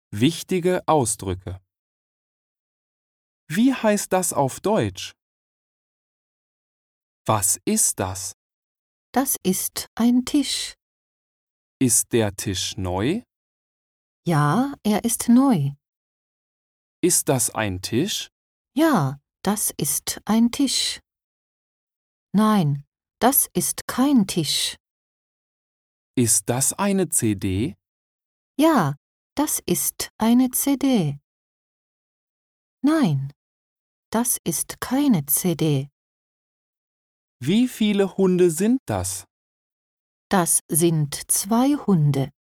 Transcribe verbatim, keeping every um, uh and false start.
Wichtige Ausdrücke. Wie heißt das auf Deutsch? Was ist das? Das ist ein Tisch. Ist der Tisch neu? Ja, er ist neu. Ist das ein Tisch? Ja, das ist ein Tisch. Nein, das ist kein Tisch. Ist das eine C D? Ja, das ist eine C D. Nein, das ist keine C D. Wie viele Hunde sind das? Das sind zwei Hunde.